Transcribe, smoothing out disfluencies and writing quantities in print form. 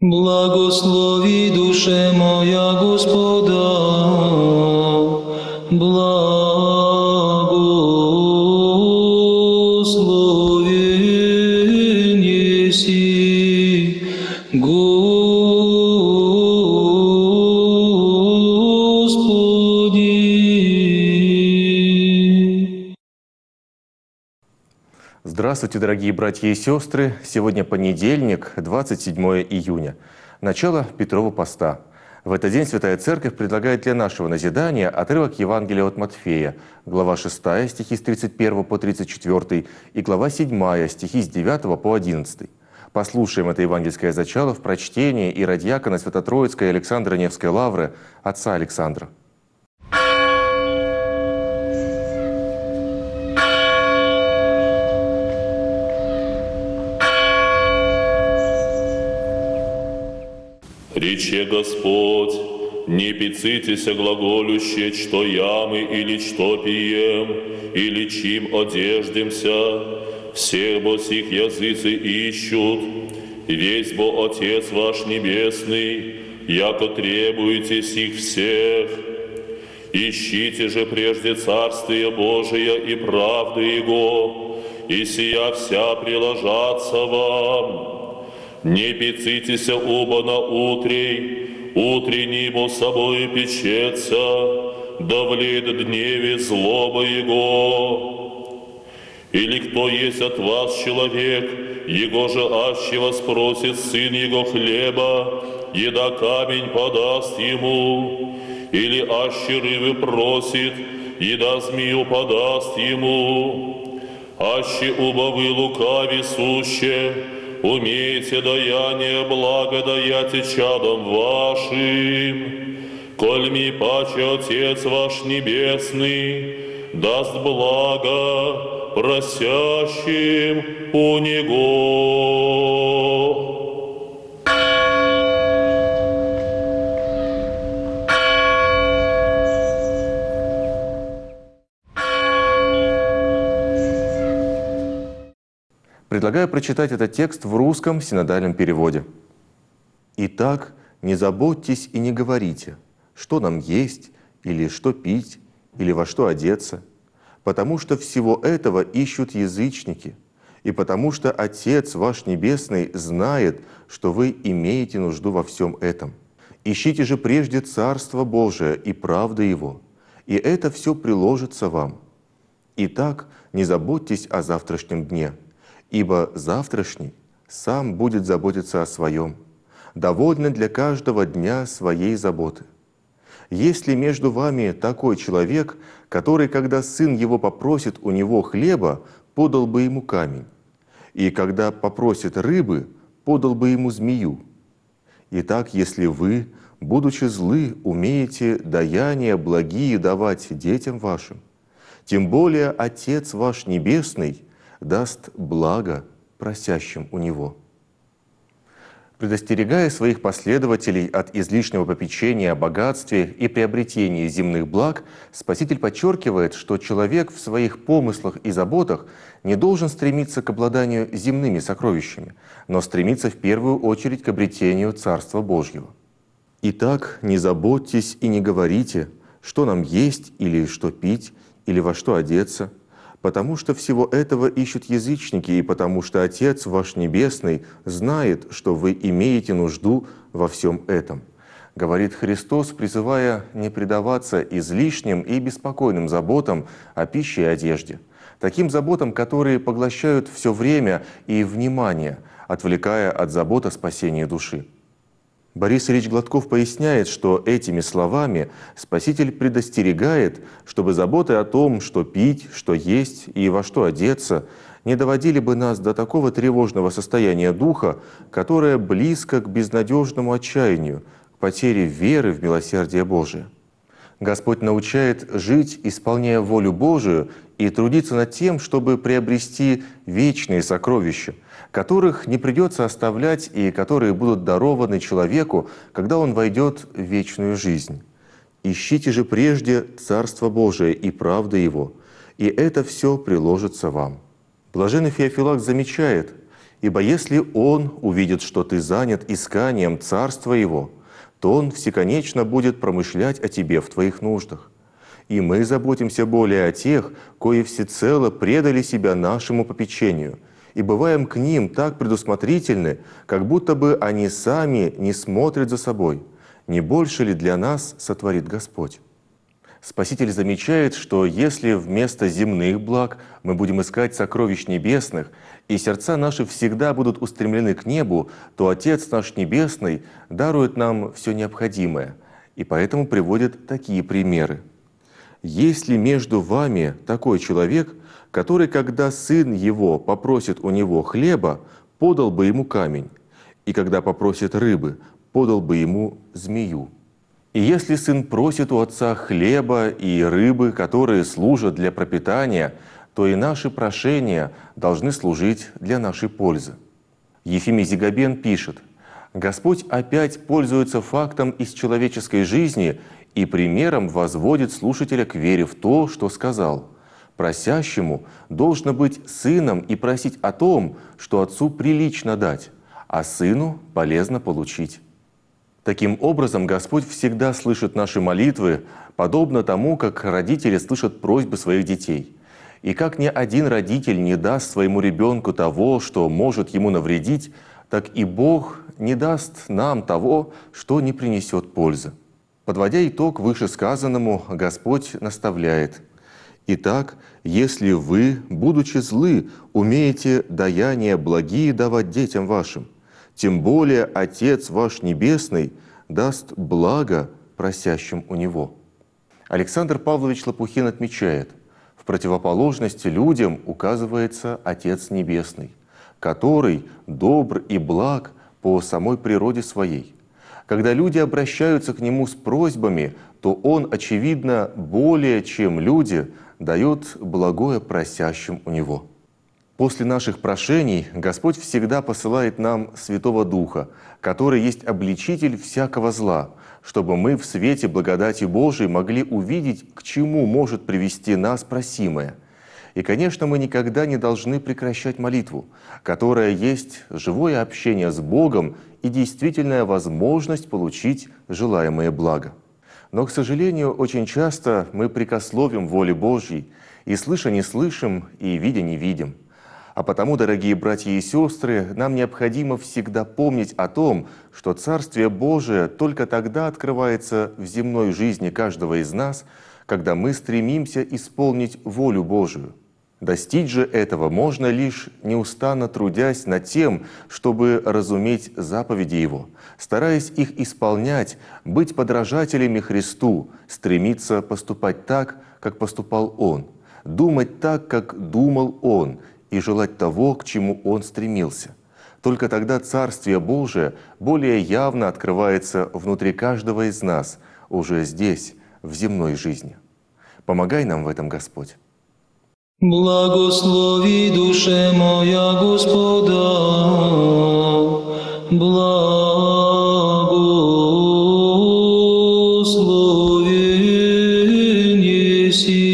Благослови, душе моя, Господа, благословен еси, Господи. Здравствуйте, дорогие братья и сестры! Сегодня понедельник, 27 июня, начало Петрова поста. В этот день Святая Церковь предлагает для нашего назидания отрывок Евангелия от Матфея, глава 6, стихи с 31 по 34, и глава 7, стихи с 9 по 11. Послушаем это евангельское зачало в прочтении иродиакона Свято-Троицкой Александра Невской лавры, отца Александра. Рече Господь: не пицитеся глаголюще, что ямы или что пием, или чим одеждемся, всех бо сих языцы ищут, весь бо Отец ваш Небесный, яко требуете сих всех. Ищите же прежде Царствие Божие и правды Его, и сия вся приложатся вам. Не пицитеся оба на утренний бо собою печется, да влед дневе злоба Его. Или кто есть от вас человек, его же аще спросит сын его хлеба, еда камень подаст ему, или аще рыбы просит, еда змею подаст ему, аще убавы лукави суще, умейте даяние благодаяти чадом вашим, коль ми паче Отец ваш Небесный даст благо просящим у Него. Предлагаю прочитать этот текст в русском синодальном переводе. «Итак, не заботьтесь и не говорите, что нам есть, или что пить, или во что одеться, потому что всего этого ищут язычники, и потому что Отец ваш Небесный знает, что вы имеете нужду во всем этом. Ищите же прежде Царство Божие и правды Его, и это все приложится вам. Итак, не заботьтесь о завтрашнем дне, ибо завтрашний сам будет заботиться о своем. Довольно для каждого дня своей заботы. Есть ли между вами такой человек, который, когда сын его попросит у него хлеба, подал бы ему камень, и когда попросит рыбы, подал бы ему змею? Итак, если вы, будучи злы, умеете даяния благие давать детям вашим, тем более Отец ваш Небесный даст благо просящим у Него». Предостерегая своих последователей от излишнего попечения о богатстве и приобретении земных благ, Спаситель подчеркивает, что человек в своих помыслах и заботах не должен стремиться к обладанию земными сокровищами, но стремиться в первую очередь к обретению Царства Божьего. «Итак, не заботьтесь и не говорите, что нам есть или что пить, или во что одеться, потому что всего этого ищут язычники, и потому что Отец ваш Небесный знает, что вы имеете нужду во всем этом», говорит Христос, призывая не предаваться излишним и беспокойным заботам о пище и одежде, таким заботам, которые поглощают все время и внимание, отвлекая от забот о спасении души. Борис Ильич Гладков поясняет, что этими словами Спаситель предостерегает, чтобы заботы о том, что пить, что есть и во что одеться, не доводили бы нас до такого тревожного состояния духа, которое близко к безнадежному отчаянию, к потере веры в милосердие Божие. Господь научает жить, исполняя волю Божию, и трудиться над тем, чтобы приобрести вечные сокровища, которых не придется оставлять и которые будут дарованы человеку, когда он войдет в вечную жизнь. «Ищите же прежде Царство Божие и правды Его, и это все приложится вам». Блаженный Феофилакт замечает: Ибо если Он увидит, что ты занят исканием Царства Его, то Он всеконечно будет промышлять о тебе в твоих нуждах. И мы заботимся более о тех, кои всецело предали себя нашему попечению, и бываем к ним так предусмотрительны, как будто бы они сами не смотрят за собой. Не больше ли для нас сотворит Господь? Спаситель замечает, что если вместо земных благ мы будем искать сокровищ небесных, и сердца наши всегда будут устремлены к небу, то Отец наш Небесный дарует нам все необходимое, и поэтому приводит такие примеры. «Есть ли между вами такой человек, который, когда сын его попросит у него хлеба, подал бы ему камень, и когда попросит рыбы, подал бы ему змею? И если сын просит у отца хлеба и рыбы, которые служат для пропитания, то и наши прошения должны служить для нашей пользы». Ефимий Зигабен пишет: «Господь опять пользуется фактом из человеческой жизни и примером возводит слушателя к вере в то, что сказал. Просящему должно быть сыном и просить о том, что отцу прилично дать, а сыну полезно получить». Таким образом, Господь всегда слышит наши молитвы, подобно тому, как родители слышат просьбы своих детей. И как ни один родитель не даст своему ребенку того, что может ему навредить, так и Бог не даст нам того, что не принесет пользы. Подводя итог вышесказанному, Господь наставляет: «Итак, если вы, будучи злы, умеете даяния благие давать детям вашим, тем более Отец ваш Небесный даст благо просящим у Него». Александр Павлович Лопухин отмечает: в противоположности людям указывается Отец Небесный, который добр и благ по самой природе своей. Когда люди обращаются к Нему с просьбами, то Он, очевидно, более чем люди, дает благое просящим у Него. После наших прошений Господь всегда посылает нам Святого Духа, который есть обличитель всякого зла, чтобы мы в свете благодати Божией могли увидеть, к чему может привести нас просимое. И, конечно, мы никогда не должны прекращать молитву, которая есть живое общение с Богом и действительная возможность получить желаемое благо. Но, к сожалению, очень часто мы прекословим воле Божьей, и слыша не слышим, и видя не видим. А потому, дорогие братья и сестры, нам необходимо всегда помнить о том, что Царствие Божие только тогда открывается в земной жизни каждого из нас, когда мы стремимся исполнить волю Божию. Достичь же этого можно лишь неустанно трудясь над тем, чтобы разуметь заповеди Его, стараясь их исполнять, быть подражателями Христу, стремиться поступать так, как поступал Он, думать так, как думал Он, и желать того, к чему Он стремился. Только тогда Царствие Божие более явно открывается внутри каждого из нас, уже здесь, в земной жизни. Помогай нам в этом, Господь. Благослови, душе моя, Господа, благословен еси.